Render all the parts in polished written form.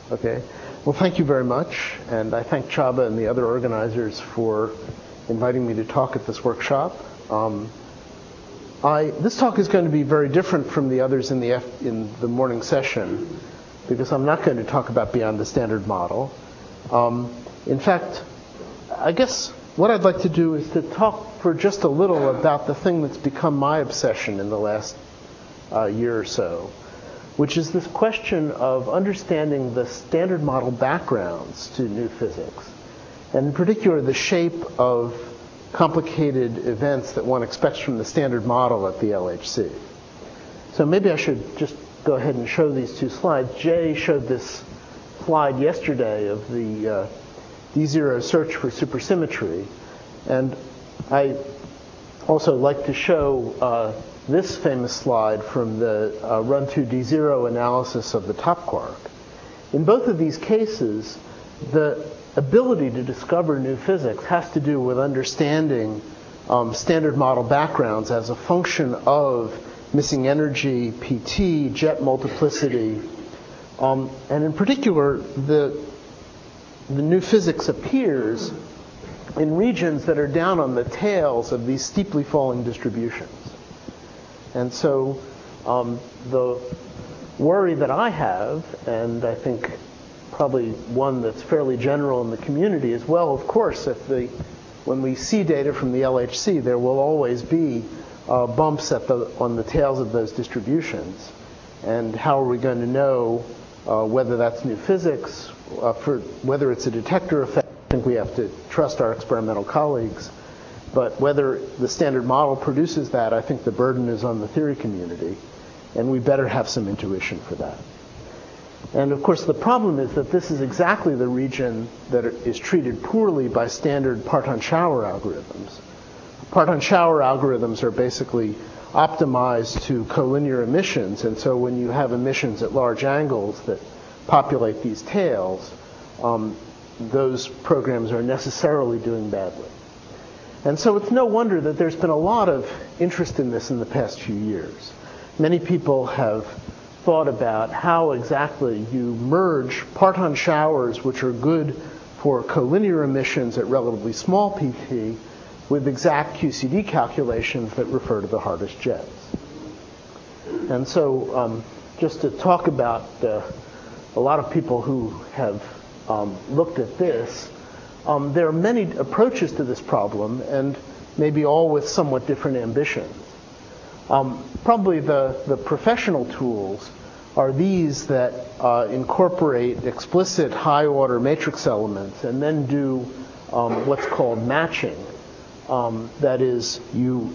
Okay. Well, thank you very much, and I thank Csaba and the other organizers for inviting me to talk at this workshop. This talk is going to be very different from the others in the morning session because I'm not going to talk about beyond the standard model. In fact, I guess what I'd like to do is to talk for just a little about the thing that's become my obsession in the last year or so, which is this question of understanding the standard model backgrounds to new physics, and in particular the shape of complicated events that one expects from the standard model at the LHC. So maybe I should just go ahead and show these two slides. Jay showed this slide yesterday of the D0 search for supersymmetry, and I also like to show this famous slide from the Run2D0 analysis of the top quark. In both of these cases, the ability to discover new physics has to do with understanding standard model backgrounds as a function of missing energy, PT, jet multiplicity, and in particular, the new physics appears in regions that are down on the tails of these steeply falling distributions. And so the worry that I have, and I think probably one that's fairly general in the community is, well, of course, when we see data from the LHC, there will always be bumps on the tails of those distributions. And how are we going to know whether that's new physics, whether it's a detector effect? I think we have to trust our experimental colleagues. But whether the standard model produces that, I think the burden is on the theory community, and we better have some intuition for that. And of course, the problem is that this is exactly the region that is treated poorly by standard Parton-Shauer algorithms. Parton-Shauer algorithms are basically optimized to collinear emissions, and so when you have emissions at large angles that populate these tails, those programs are necessarily doing badly. And so it's no wonder that there's been a lot of interest in this in the past few years. Many people have thought about how exactly you merge Parton-Shauers, which are good for collinear emissions at relatively small PT, with exact QCD calculations that refer to the hardest jets. And so just to talk about a lot of people who have looked at this, there are many approaches to this problem, and maybe all with somewhat different ambitions. Probably the professional tools are these that incorporate explicit high-order matrix elements and then do what's called matching. That is, you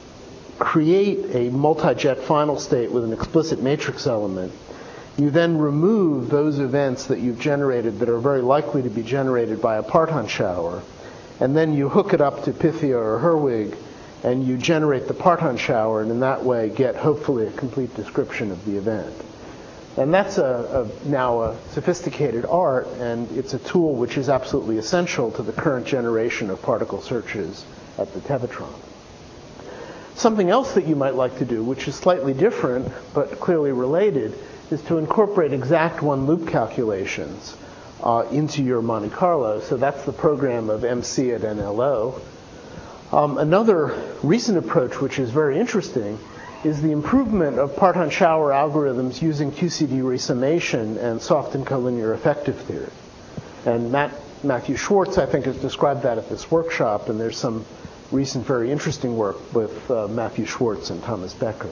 create a multi-jet final state with an explicit matrix element. You then remove those events that you've generated that are very likely to be generated by a Parton-Shauer, and then you hook it up to Pythia or Herwig, and you generate the Parton-Shauer, and in that way get, hopefully, a complete description of the event. And that's now a sophisticated art, and it's a tool which is absolutely essential to the current generation of particle searches at the Tevatron. Something else that you might like to do, which is slightly different but clearly related, is to incorporate exact one-loop calculations into your Monte Carlo. So that's the program of MC at NLO. Another recent approach, which is very interesting, is the improvement of Parton-Shauer algorithms using QCD resummation and soft and collinear effective theory. And Matthew Schwartz, I think, has described that at this workshop, and there's some recent very interesting work with Matthew Schwartz and Thomas Becker.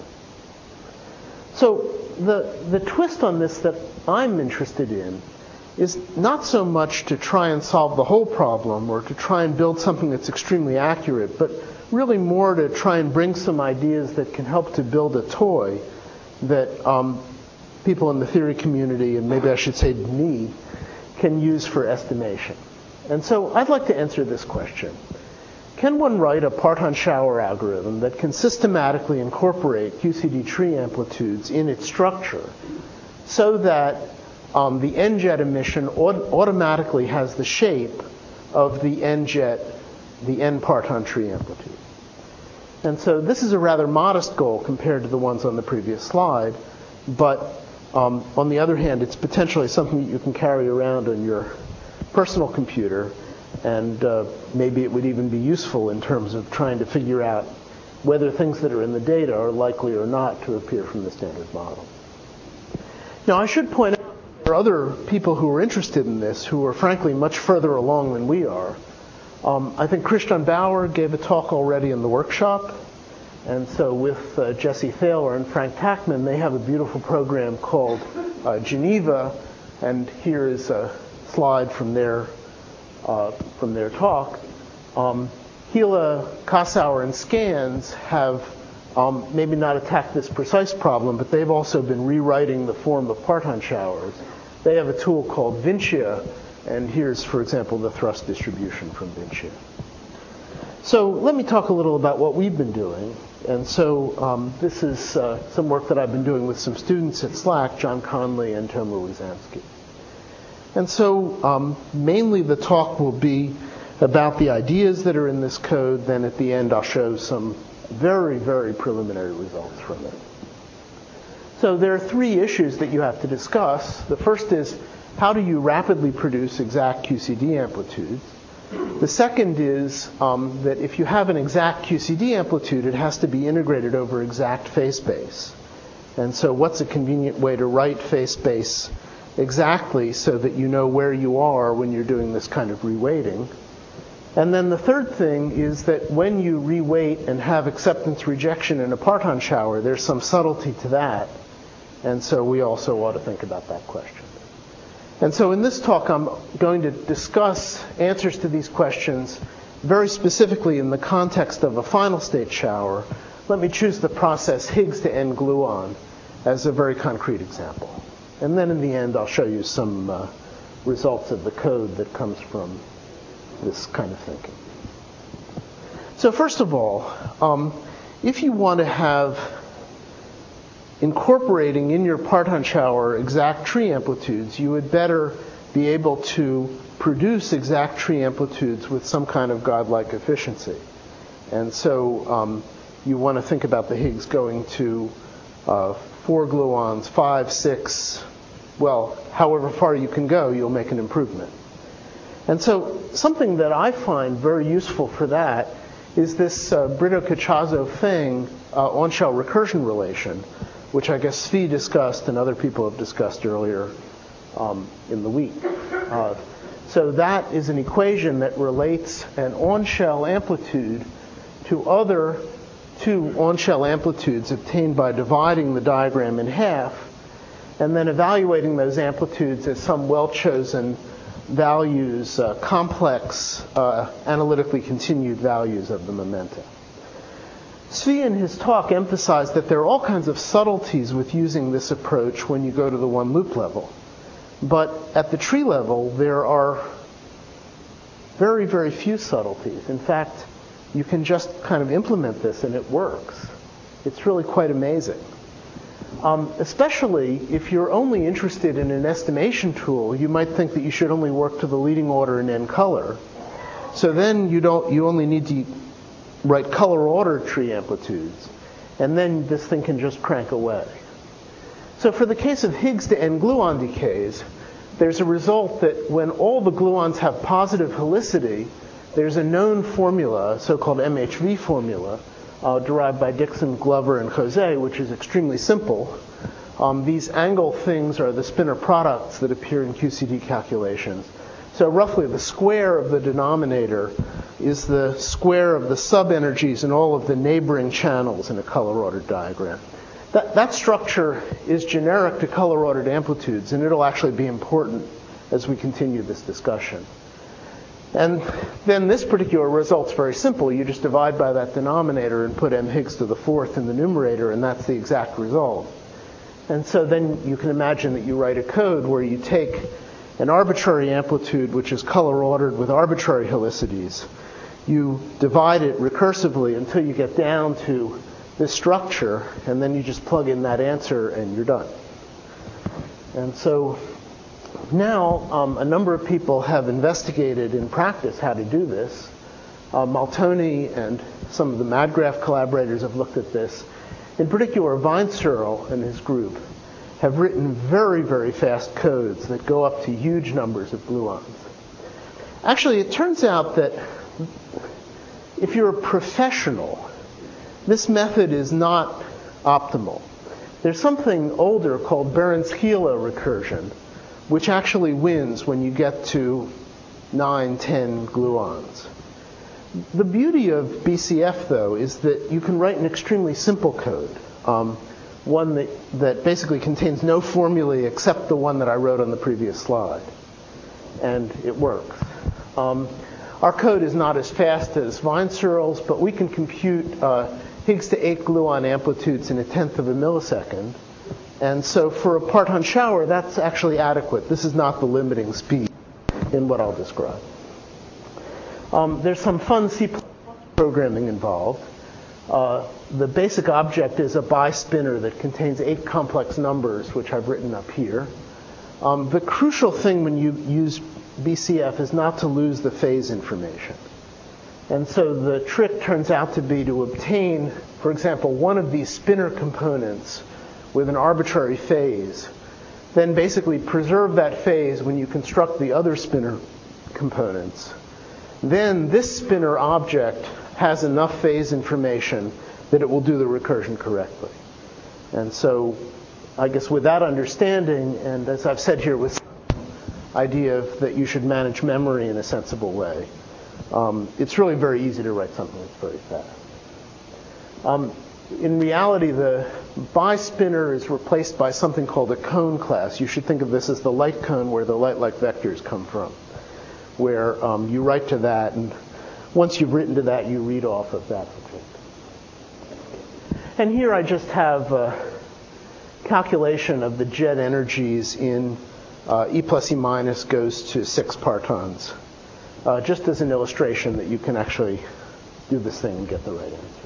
So the twist on this that I'm interested in is not so much to try and solve the whole problem or to try and build something that's extremely accurate, but really more to try and bring some ideas that can help to build a toy that people in the theory community, and maybe I should say me, can use for estimation. And so I'd like to answer this question. Can one write a Parton-Shauer algorithm that can systematically incorporate QCD tree amplitudes in its structure so that the N-jet emission automatically has the shape of the N-jet, the N-Parton tree amplitude? And so this is a rather modest goal compared to the ones on the previous slide, but On the other hand, it's potentially something that you can carry around on your personal computer, and maybe it would even be useful in terms of trying to figure out whether things that are in the data are likely or not to appear from the standard model. Now, I should point out there are other people who are interested in this who are frankly much further along than we are. I think Christian Bauer gave a talk already in the workshop. And so with Jesse Thaler and Frank Tachman, they have a beautiful program called Geneva. And here is a slide from their talk. Gila, Kossauer, and Scans have maybe not attacked this precise problem, but they've also been rewriting the form of parton showers. They have a tool called Vincia, and here's, for example, the thrust distribution from Vincia. So let me talk a little about what we've been doing. And so this is some work that I've been doing with some students at SLAC, John Conley and Tomer Wizanski. And so mainly the talk will be about the ideas that are in this code. Then at the end, I'll show some very, very preliminary results from it. So there are three issues that you have to discuss. The first is, how do you rapidly produce exact QCD amplitudes? The second is that if you have an exact QCD amplitude, it has to be integrated over exact phase space. And so what's a convenient way to write phase space exactly so that you know where you are when you're doing this kind of reweighting? And then the third thing is that when you reweight and have acceptance rejection in a parton shower, there's some subtlety to that. And so we also ought to think about that question. And so in this talk, I'm going to discuss answers to these questions very specifically in the context of a final state shower. Let me choose the process Higgs to N-gluon as a very concrete example. And then in the end, I'll show you some results of the code that comes from this kind of thinking. So first of all, if you want to have incorporating in your parton shower exact tree amplitudes, you would better be able to produce exact tree amplitudes with some kind of godlike efficiency. And so you want to think about the Higgs going to 4 gluons, 5, 6, well, however far you can go, you'll make an improvement. And so something that I find very useful for that is this Brito-Cacciazzo thing, on-shell recursion relation, which I guess Svi discussed and other people have discussed earlier in the week. So that is an equation that relates an on-shell amplitude to other two on-shell amplitudes obtained by dividing the diagram in half and then evaluating those amplitudes as some well-chosen values, complex, analytically continued values of the momenta. Svi in his talk emphasized that there are all kinds of subtleties with using this approach when you go to the one loop level. But at the tree level, there are very, very few subtleties. In fact, you can just kind of implement this and it works. It's really quite amazing. Especially if you're only interested in an estimation tool, you might think that you should only work to the leading order in n color. So then you only need to write color order tree amplitudes, and then this thing can just crank away. So for the case of Higgs to N-gluon decays, there's a result that when all the gluons have positive helicity, there's a known formula, a so-called MHV formula, derived by Dixon, Glover, and Jose, which is extremely simple. These angle things are the spinor products that appear in QCD calculations. So roughly the square of the denominator is the square of the sub-energies in all of the neighboring channels in a color-ordered diagram. That structure is generic to color-ordered amplitudes, and it'll actually be important as we continue this discussion. And then this particular result's very simple. You just divide by that denominator and put m Higgs to the fourth in the numerator, and that's the exact result. And so then you can imagine that you write a code where you take an arbitrary amplitude, which is color-ordered with arbitrary helicities. You divide it recursively until you get down to this structure, and then you just plug in that answer, and you're done. And so now a number of people have investigated in practice how to do this. Maltoni and some of the MadGraph collaborators have looked at this. In particular, Weinzierl and his group have written very, very fast codes that go up to huge numbers of gluons. Actually, it turns out that if you're a professional, this method is not optimal. There's something older called Behrens-Thiele recursion, which actually wins when you get to 9, 10 gluons. The beauty of BCF, though, is that you can write an extremely simple code, one that basically contains no formulae except the one that I wrote on the previous slide. And it works. Our code is not as fast as Weinzierl's, but we can compute Higgs to 8 gluon amplitudes in 1/10 of a millisecond. And so for a parton shower, that's actually adequate. This is not the limiting speed in what I'll describe. There's some fun C++ programming involved. The basic object is a bispinner that contains 8 complex numbers, which I've written up here. The crucial thing when you use BCF is not to lose the phase information. And so the trick turns out to be to obtain, for example, one of these spinner components with an arbitrary phase, then basically preserve that phase when you construct the other spinner components. Then this spinner object has enough phase information that it will do the recursion correctly. And so I guess with that understanding, and as I've said here with the idea that you should manage memory in a sensible way, it's really very easy to write something that's very fast. In reality, the bispinner is replaced by something called a cone class. You should think of this as the light cone where the light-like vectors come from, where you write to that, and once you've written to that, you read off of that object. And here I just have a calculation of the jet energies in E plus E minus goes to 6 partons, just as an illustration that you can actually do this thing and get the right answer.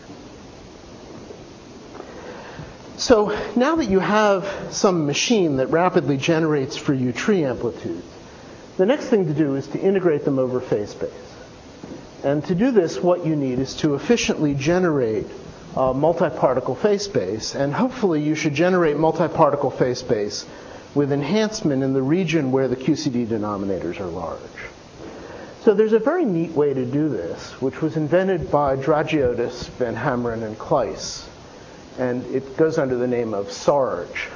So now that you have some machine that rapidly generates for you tree amplitudes, the next thing to do is to integrate them over phase space. And to do this, what you need is to efficiently generate multi-particle phase space, and hopefully you should generate multi-particle phase space with enhancement in the region where the QCD denominators are large. So there's a very neat way to do this, which was invented by Dragiotis, Van Hameren, and Kleis, and it goes under the name of SARGE.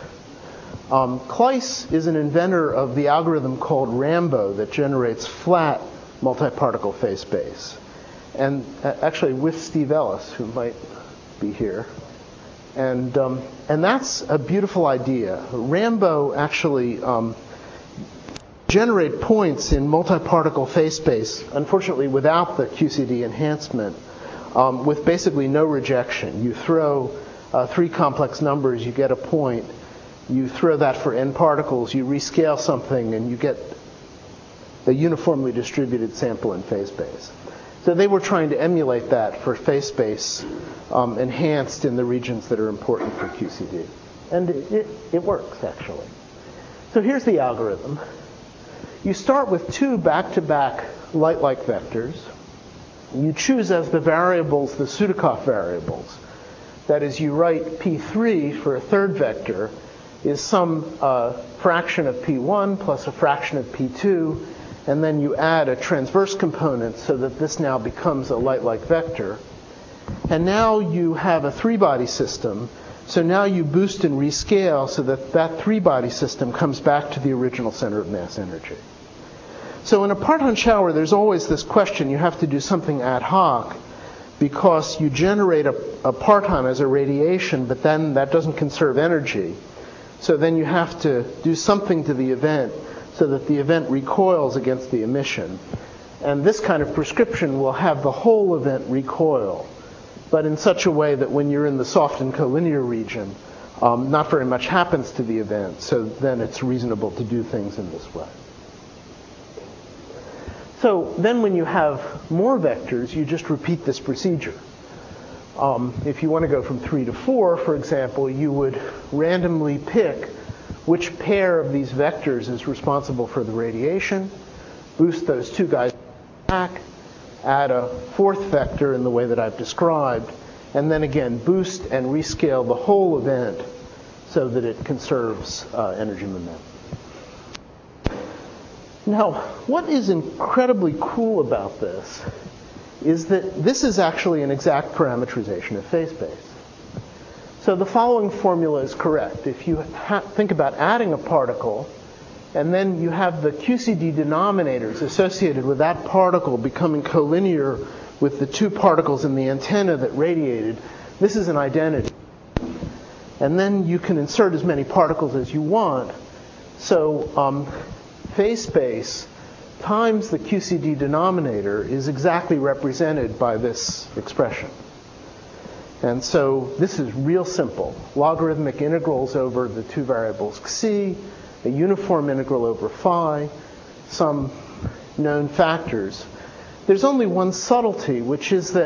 Kleis is an inventor of the algorithm called Rambo that generates flat multi-particle phase space, and actually with Steve Ellis, who might be here. And that's a beautiful idea. Rambo actually generate points in multi-particle phase space, unfortunately without the QCD enhancement, with basically no rejection. You throw 3 complex numbers, you get a point. You throw that for n particles, you rescale something, and you get a uniformly distributed sample in phase space. So they were trying to emulate that for phase space enhanced in the regions that are important for QCD. And it works, actually. So here's the algorithm. You start with 2 back-to-back light-like vectors. You choose as the variables the Sudakov variables. That is, you write P3 for a third vector is some fraction of P1 plus a fraction of P2, and then you add a transverse component so that this now becomes a light-like vector. And now you have a 3-body system, so now you boost and rescale so that that 3-body system comes back to the original center of mass energy. So in a parton shower, there's always this question. You have to do something ad hoc because you generate a parton as a radiation, but then that doesn't conserve energy. So then you have to do something to the event so that the event recoils against the emission. And this kind of prescription will have the whole event recoil, but in such a way that when you're in the soft and collinear region, not very much happens to the event. So then it's reasonable to do things in this way. So then when you have more vectors, you just repeat this procedure. If you want to go from 3 to 4, for example, you would randomly pick which pair of these vectors is responsible for the radiation, boost those 2 guys back, add a 4th vector in the way that I've described, and then again boost and rescale the whole event so that it conserves energy momentum. Now, what is incredibly cool about this is that this is actually an exact parameterization of phase space. So the following formula is correct. If you think about adding a particle, and then you have the QCD denominators associated with that particle becoming collinear with the two particles in the antenna that radiated, this is an identity. And then you can insert as many particles as you want. So phase space times the QCD denominator is exactly represented by this expression. And so this is real simple. Logarithmic integrals over the two variables xi, a uniform integral over phi, some known factors. There's only one subtlety, which is that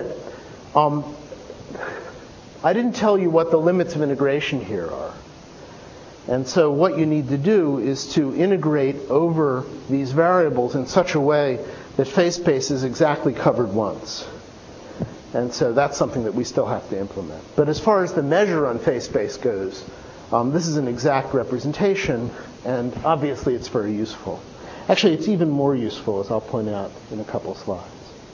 I didn't tell you what the limits of integration here are. And so what you need to do is to integrate over these variables in such a way that phase space is exactly covered once. And so that's something that we still have to implement. But as far as the measure on phase space goes, this is an exact representation, and obviously it's very useful. Actually, it's even more useful, as I'll point out in a couple of slides.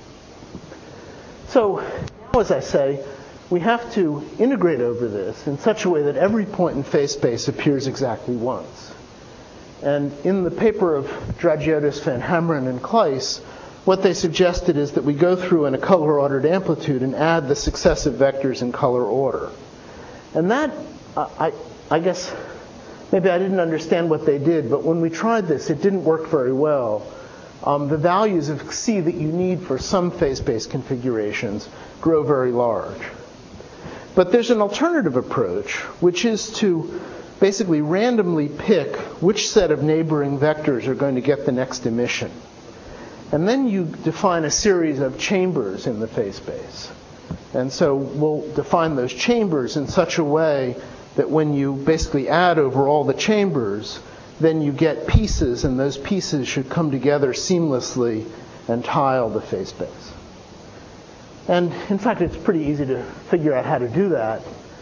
So now, as I say, we have to integrate over this in such a way that every point in phase space appears exactly once. And in the paper of Dragiotis, Van Hameren, and Kleis, what they suggested is that we go through in a color-ordered amplitude and add the successive vectors in color order. And that, I guess, maybe I didn't understand what they did, but when we tried this, it didn't work very well. The values of xi that you need for some phase space configurations grow very large. But there's an alternative approach, which is to basically randomly pick which set of neighboring vectors are going to get the next emission. And then you define a series of chambers in the phase space. And so we'll define those chambers in such a way that when you basically add over all the chambers, then you get pieces, and those pieces should come together seamlessly and tile the phase space. And in fact, it's pretty easy to figure out how to do that.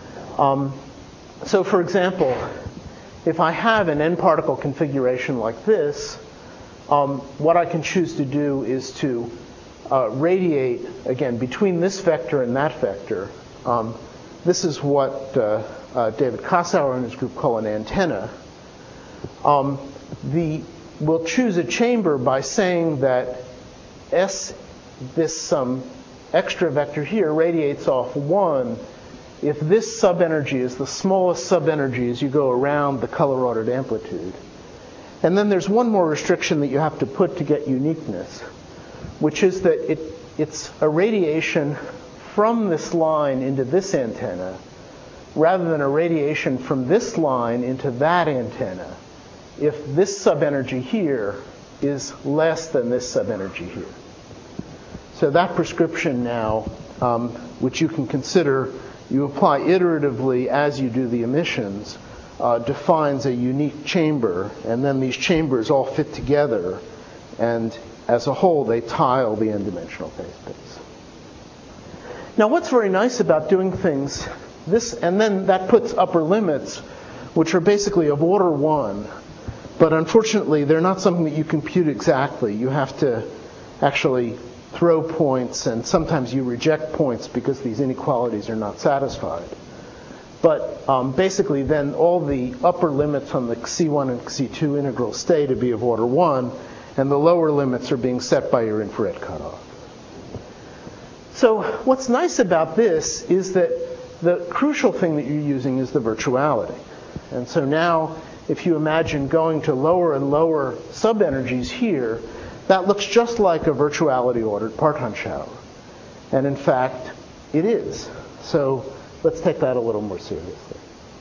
So for example, if I have an n-particle configuration like this, what I can choose to do is to radiate, again, between this vector and that vector. This is what David Kossauer and his group call an antenna. We'll choose a chamber by saying that S, this extra vector here, radiates off 1 if this subenergy is the smallest subenergy as you go around the color-ordered amplitude. And then there's one more restriction that you have to put to get uniqueness, which is that it's a radiation from this line into this antenna rather than a radiation from this line into that antenna if this subenergy here is less than this subenergy here. So that prescription now, which you can consider, you apply iteratively as you do the emissions, defines a unique chamber, and then these chambers all fit together, and as a whole, they tile the n-dimensional phase space. Now, what's very nice about doing things this, and then that puts upper limits, which are basically of order 1, but unfortunately, they're not something that you compute exactly. You have to actually throw points, and sometimes you reject points because these inequalities are not satisfied. But basically, then all the upper limits on the xi1 and xi2 integrals stay to be of order 1, and the lower limits are being set by your infrared cutoff. So what's nice about this is that the crucial thing that you're using is the virtuality. And so now, if you imagine going to lower and lower subenergies here, that looks just like a virtuality-ordered parton shower. And in fact, it is. So let's take that a little more seriously.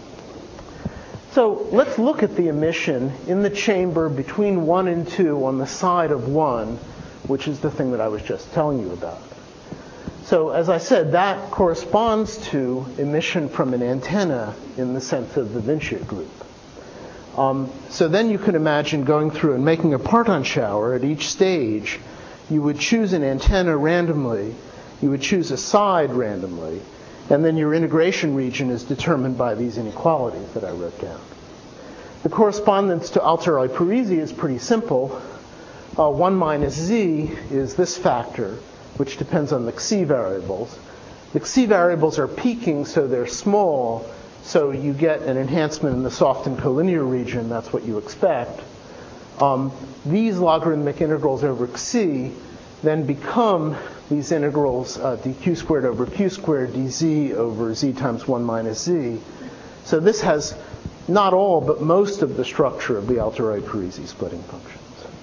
So let's look at the emission in the chamber between 1 and 2 on the side of 1, which is the thing that I was just telling you about. So as I said, that corresponds to emission from an antenna in the sense of the Vinciat group. So then you can imagine going through and making a parton shower at each stage. You would choose an antenna randomly. You would choose a side randomly. And then your integration region is determined by these inequalities that I wrote down. The correspondence to Altair-Parisi is pretty simple. 1 minus z is this factor, which depends on the xi variables. The xi variables are peaking, so they're small, so you get an enhancement in the soft and collinear region. That's what you expect. These logarithmic integrals over xi then become these integrals dq squared over q squared dz over z times 1 minus z. So this has not all, but most of the structure of the Altair-Parisi splitting functions.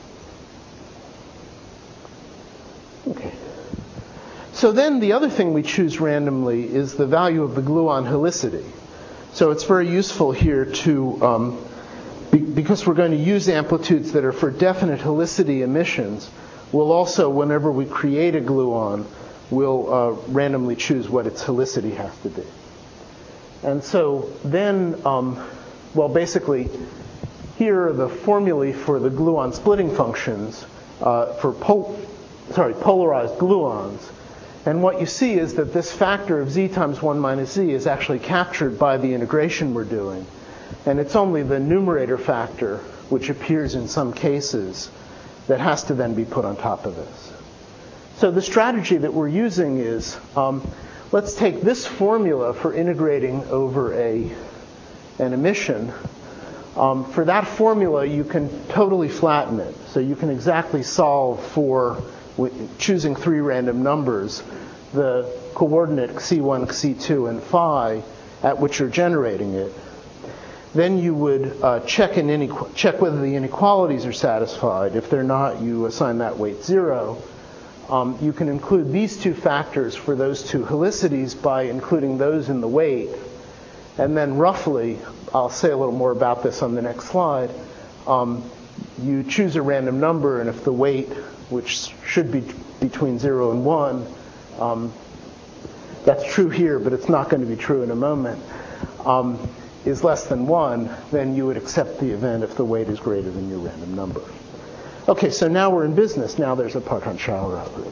Okay. So then the other thing we choose randomly is the value of the gluon helicity. So it's very useful here to, because we're going to use amplitudes that are for definite helicity emissions, we'll also, whenever we create a gluon, we'll randomly choose what its helicity has to be. And so then, well, basically, here are the formulae for the gluon splitting functions for polarized gluons. And what you see is that this factor of z times 1 minus z is actually captured by the integration we're doing. And it's only the numerator factor, which appears in some cases, that has to then be put on top of this. So the strategy that we're using is, let's take this formula for integrating over an emission. For that formula, you can totally flatten it. So you can exactly solve for, choosing 3 random numbers, the coordinate xi1, xi2, and phi at which you're generating it. Then you would check whether the inequalities are satisfied. If they're not, you assign that weight 0. You can include these 2 factors for those 2 helicities by including those in the weight. And then roughly, I'll say a little more about this on the next slide, you choose a random number, and if the weight, which should be between 0 and 1, that's true here, but it's not going to be true in a moment, is less than 1, then you would accept the event if the weight is greater than your random number. Okay, so now we're in business. Now there's a Partan-Shauer algorithm.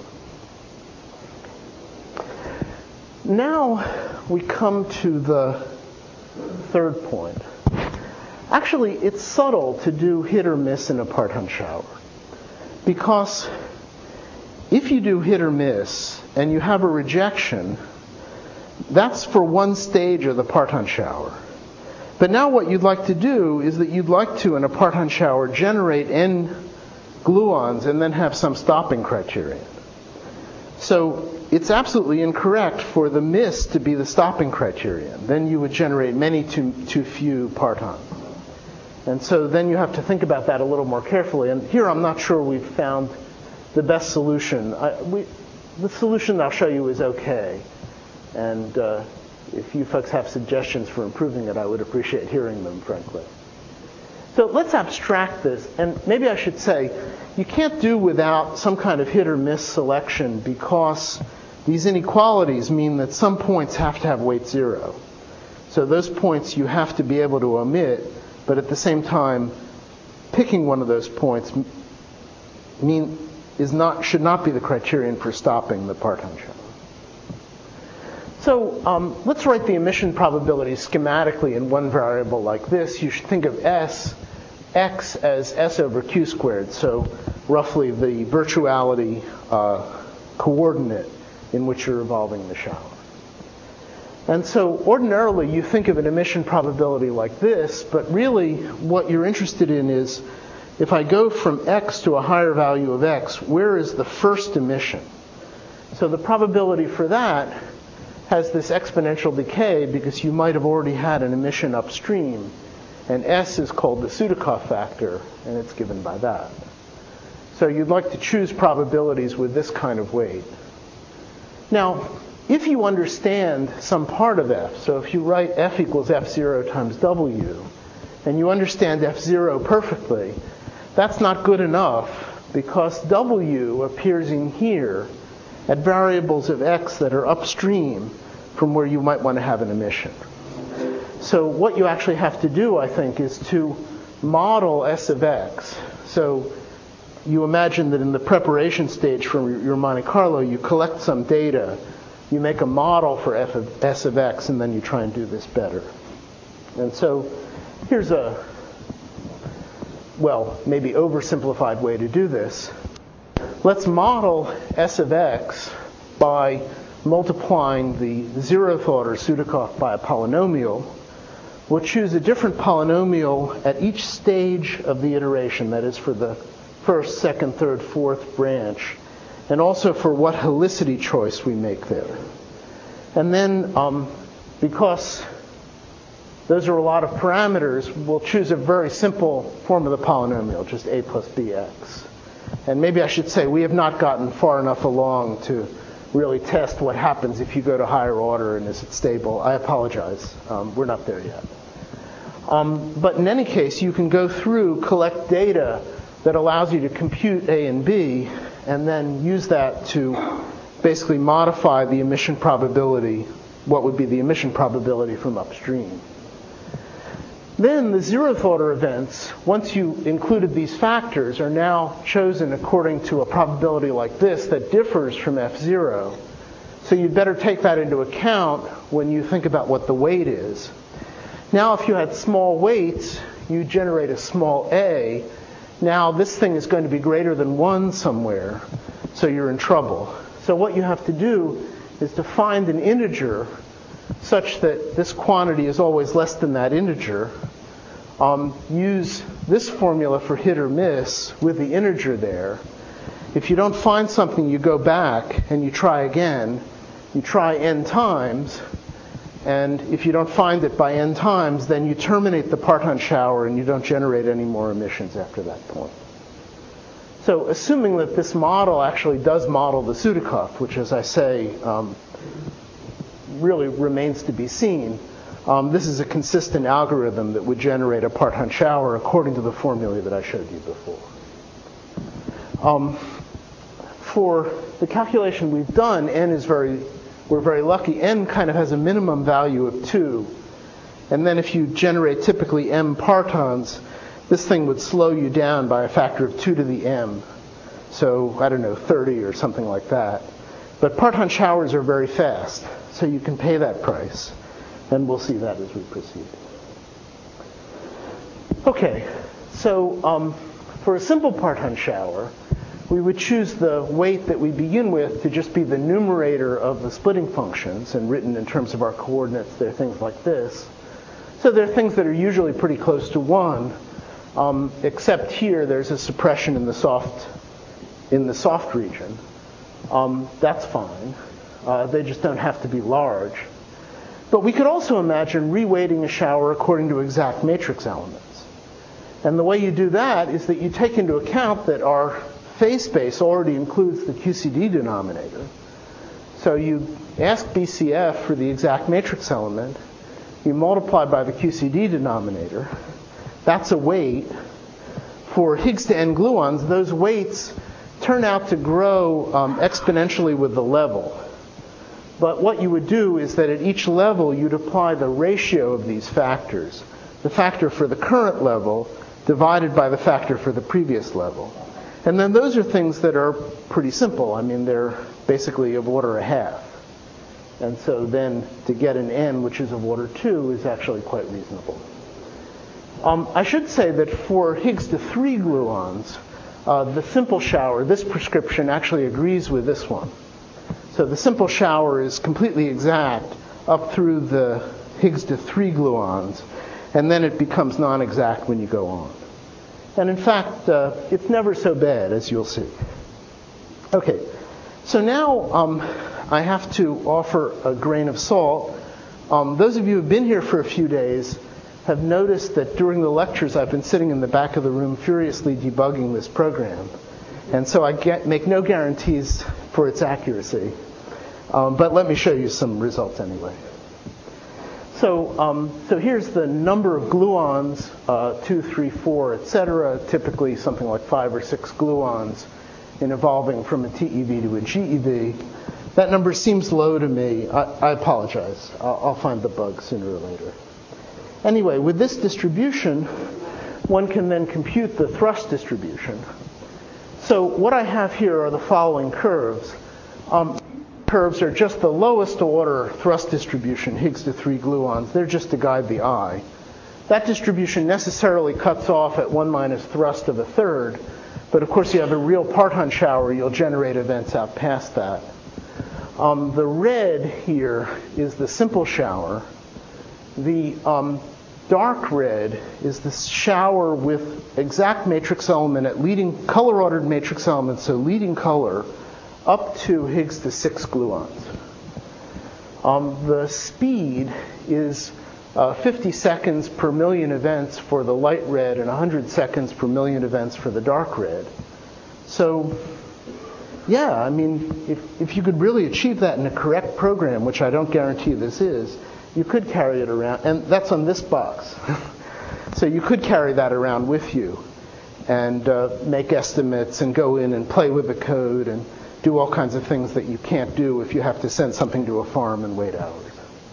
Now we come to the third point. Actually, it's subtle to do hit or miss in a Partan-Shauer, because if you do hit or miss and you have a rejection, that's for one stage of the Partan-Shauer. But now what you'd like to do is that you'd like to, in a Partan-Shauer, generate n gluons and then have some stopping criterion. So it's absolutely incorrect for the miss to be the stopping criterion. Then you would generate many too few partons. And so then you have to think about that a little more carefully. And here I'm not sure we've found the best solution. The solution I'll show you is okay. And if you folks have suggestions for improving it, I would appreciate hearing them, frankly. So let's abstract this. And maybe I should say, you can't do without some kind of hit or miss selection, because these inequalities mean that some points have to have weight 0. So those points you have to be able to omit, but at the same time, picking one of those points should not be the criterion for stopping the Partan-Shauer. So let's write the emission probability schematically in one variable like this. You should think of x as s over q squared, so roughly the virtuality coordinate in which you're evolving the shower. And so ordinarily you think of an emission probability like this, but really what you're interested in is, if I go from x to a higher value of x, where is the first emission? So the probability for that has this exponential decay because you might have already had an emission upstream. And S is called the Sudakov factor, and it's given by that. So you'd like to choose probabilities with this kind of weight. Now, if you understand some part of F, so if you write F equals F0 times W, and you understand F0 perfectly, that's not good enough, because W appears in here at variables of x that are upstream from where you might want to have an emission. So what you actually have to do, I think, is to model S of x. So you imagine that in the preparation stage for your Monte Carlo, you collect some data you make a model for S of x, and then you try and do this better. And so here's a, well, maybe oversimplified way to do this. Let's model S of x by multiplying the 0th order Sudakov by a polynomial. We'll choose a different polynomial at each stage of the iteration, that is for the first, second, third, fourth branch, and also for what helicity choice we make there. And then, because those are a lot of parameters, we'll choose a very simple form of the polynomial, just a plus bx. And maybe I should say we have not gotten far enough along to really test what happens if you go to higher order and is it stable. I apologize. We're not there yet. But in any case, you can go through, collect data that allows you to compute A and B, and then use that to basically modify the emission probability, what would be the emission probability from upstream. Then the 0th order events, once you included these factors, are now chosen according to a probability like this that differs from F0. So you'd better take that into account when you think about what the weight is. Now if you had small weights, you generate a small a. Now this thing is going to be greater than 1 somewhere, so you're in trouble. So what you have to do is to find an integer such that this quantity is always less than that integer. Use this formula for hit or miss with the integer there. If you don't find something, you go back and you try again. You try n times. And if you don't find it by n times, then you terminate the Parton shower and you don't generate any more emissions after that point. So assuming that this model actually does model the Sudakov, which, as I say, really remains to be seen, this is a consistent algorithm that would generate a Parton shower according to the formula that I showed you before. For the calculation we've done, we're very lucky. N kind of has a minimum value of 2. And then if you generate typically m partons, this thing would slow you down by a factor of 2 to the m. So, I don't know, 30 or something like that. But Parton showers are very fast, so you can pay that price. And we'll see that as we proceed. Okay, so for a simple Parton shower, we would choose the weight that we begin with to just be the numerator of the splitting functions, and written in terms of our coordinates, they're things like this. So they're things that are usually pretty close to 1, except here there's a suppression in the soft region. That's fine. They just don't have to be large. But we could also imagine reweighting a shower according to exact matrix elements. And the way you do that is that you take into account that our phase space already includes the QCD denominator. So you ask BCF for the exact matrix element. You multiply by the QCD denominator. That's a weight. For Higgs to N gluons, those weights turn out to grow exponentially with the level. But what you would do is that at each level, you'd apply the ratio of these factors. The factor for the current level divided by the factor for the previous level. And then those are things that are pretty simple. I mean, they're basically of order 1/2. And so then to get an n, which is of order 2, is actually quite reasonable. I should say that for Higgs to 3 gluons, the simple shower, this prescription actually agrees with this one. So the simple shower is completely exact up through the Higgs to 3 gluons, and then it becomes non-exact when you go on. And in fact, it's never so bad, as you'll see. Okay, so now I have to offer a grain of salt. Those of you who have been here for a few days have noticed that during the lectures I've been sitting in the back of the room furiously debugging this program. And so I make no guarantees for its accuracy. But let me show you some results anyway. So here's the number of gluons, 2, 3, 4, etc. Typically something like 5 or 6 gluons in evolving from a TeV to a GeV. That number seems low to me. I apologize. I'll find the bug sooner or later. Anyway, with this distribution, one can then compute the thrust distribution. So what I have here are the following curves. Curve curves are just the lowest order thrust distribution, Higgs to 3 gluons. They're just to guide the eye. That distribution necessarily cuts off at 1 minus thrust of a third, but of course you have a real parton shower, you'll generate events out past that. The red here is the simple shower. The dark red is the shower with exact matrix element at leading color-ordered matrix elements, so leading color, up to Higgs to 6 gluons. The speed is 50 seconds per million events for the light red and 100 seconds per million events for the dark red. So, yeah, I mean, if you could really achieve that in a correct program, which I don't guarantee this is, you could carry it around, and that's on this box. So you could carry that around with you and make estimates and go in and play with the code and do all kinds of things that you can't do if you have to send something to a farm and wait hours.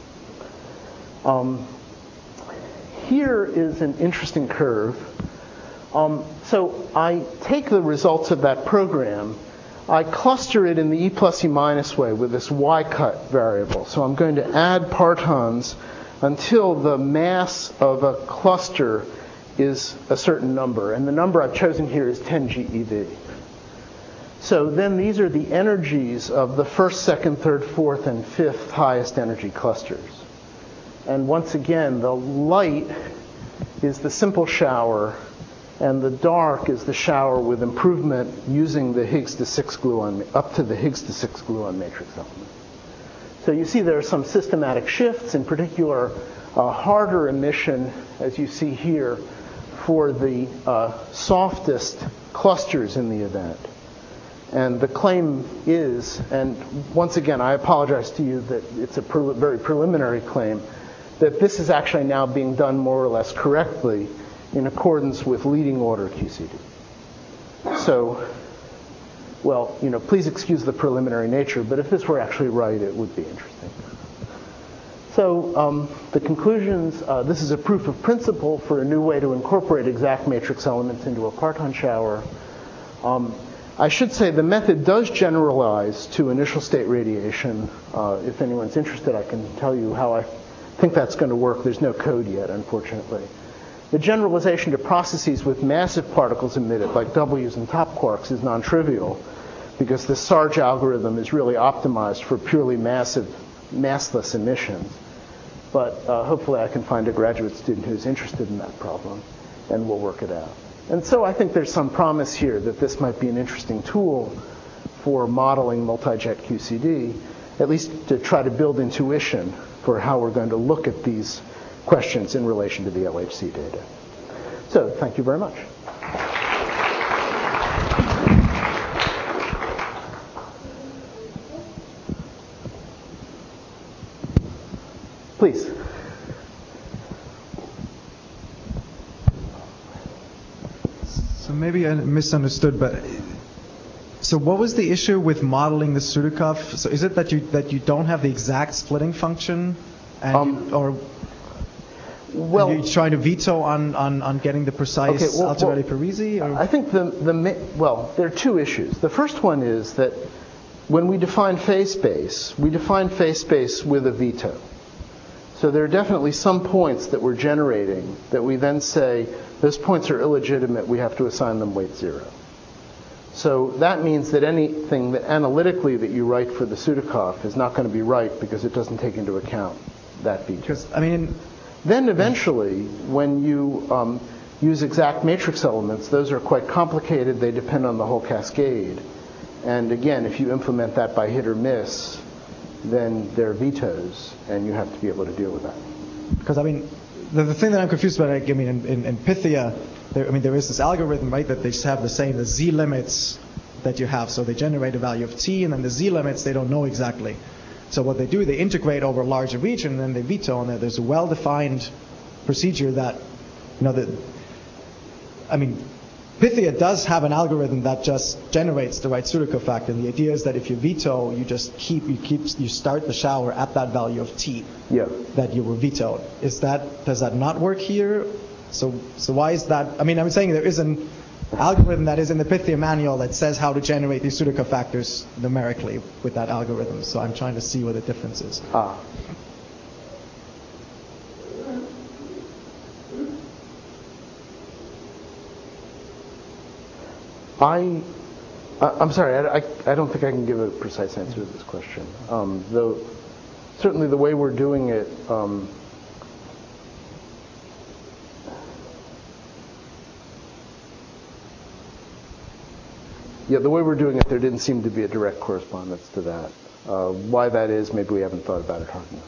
Here is an interesting curve. So I take the results of that program, I cluster it in the E plus E minus way with this y-cut variable. So I'm going to add partons until the mass of a cluster is a certain number. And the number I've chosen here is 10 GeV. So then these are the energies of the first, second, third, fourth, and fifth highest energy clusters. And once again, the light is the simple shower, and the dark is the shower with improvement using the Higgs to 6 gluon, up to the Higgs to 6 gluon matrix element. So you see there are some systematic shifts, in particular harder emission, as you see here, for the softest clusters in the event. And the claim is, and once again, I apologize to you that it's a very preliminary claim, that this is actually now being done more or less correctly in accordance with leading order QCD. So, well, please excuse the preliminary nature, but if this were actually right, it would be interesting. So the conclusions, this is a proof of principle for a new way to incorporate exact matrix elements into a parton shower. I should say the method does generalize to initial state radiation. If anyone's interested, I can tell you how I think that's going to work. There's no code yet, unfortunately. The generalization to processes with massive particles emitted, like W's and top quarks, is non-trivial because the Sarge algorithm is really optimized for purely massive, massless emissions. But hopefully I can find a graduate student who's interested in that problem, and we'll work it out. And so I think there's some promise here that this might be an interesting tool for modeling multi-jet QCD, at least to try to build intuition for how we're going to look at these questions in relation to the LHC data. So thank you very much. Please. So maybe I misunderstood, but so what was the issue with modeling the Sudakov? So is it that you don't have the exact splitting function, and or well, are you trying to veto on getting the precise Altovedi Parisi? Or? I think there are two issues. The first one is that when we define phase space, we define phase space with a veto. So there are definitely some points that we're generating that we then say, those points are illegitimate, we have to assign them weight 0. So that means that anything that analytically that you write for the Sudakov is not going to be right because it doesn't take into account that veto. Because, then eventually, when you use exact matrix elements, those are quite complicated. They depend on the whole cascade. And again, if you implement that by hit or miss, then there are vetoes, and you have to be able to deal with that. Because, the thing that I'm confused about, in Pythia, there is this algorithm, right, that they just have the z limits that you have. So they generate a value of t, and then the z limits, they don't know exactly. So what they do, they integrate over a larger region, and then they veto, and there's a well-defined procedure that, Pythia does have an algorithm that just generates the right Sudakov factor, and the idea is that if you veto, you just you start the shower at that value of t that you were vetoed. Does that not work here? So why is that? I'm saying there is algorithm that is in the Pythia manual that says how to generate these pseudocode factors numerically with that algorithm. So I'm trying to see what the difference is. I'm sorry, I don't think I can give a precise answer to this question. Though certainly the way we're doing it, the way we're doing it, there didn't seem to be a direct correspondence to that. Why that is, maybe we haven't thought about it hard enough.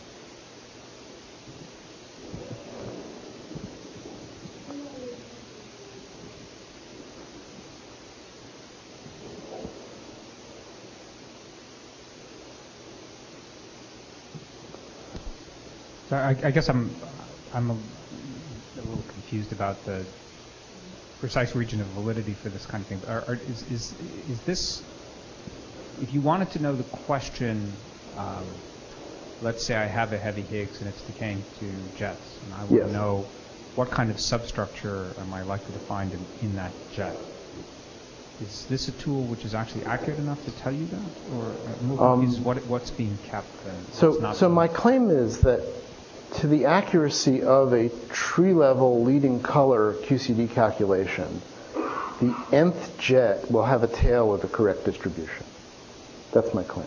So I guess I'm a little confused about the precise region of validity for this kind of thing. Is this, if you wanted to know the question, let's say I have a heavy Higgs and it's decaying to jets, and I want to know what kind of substructure am I likely to find in that jet. Is this a tool which is actually accurate enough to tell you that, or is what's being kept? So my claim is that to the accuracy of a tree-level leading color QCD calculation, the nth jet will have a tail with the correct distribution. That's my claim.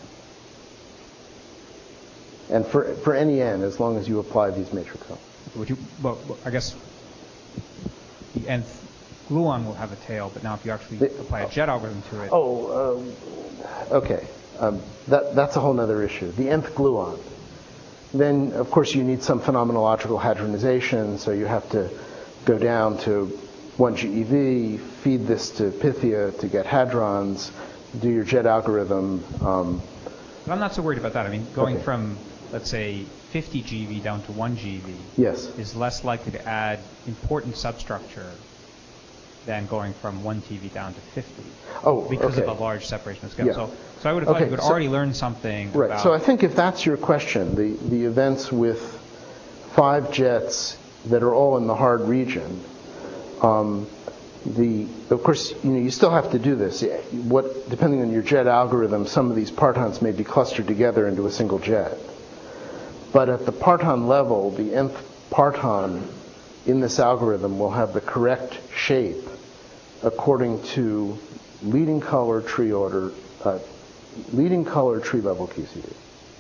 And for any n, as long as you apply these matrix elements. Well, I guess the nth gluon will have a tail, but now if you actually apply a jet algorithm to it... Okay. That's a whole other issue. The nth gluon. Then, of course, you need some phenomenological hadronization, so you have to go down to 1 GeV, feed this to Pythia to get hadrons, do your jet algorithm. But I'm not so worried about that. I mean, going from, let's say, 50 GeV down to 1 GeV is less likely to add important substructure than going from 1 TeV down to 50. Because of a large separation of scale. Yeah. So I would have thought you would already learn something about... So I think if that's your question, the events with 5 jets that are all in the hard region, of course, you still have to do this. Depending on your jet algorithm, some of these partons may be clustered together into a single jet. But at the parton level, the nth parton in this algorithm will have the correct shape according to leading color tree level QCD.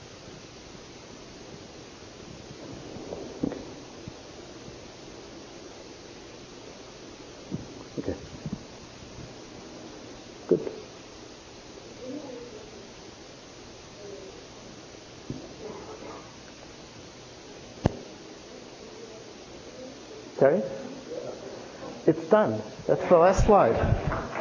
Okay. Good. Terry? It's done. That's the last slide.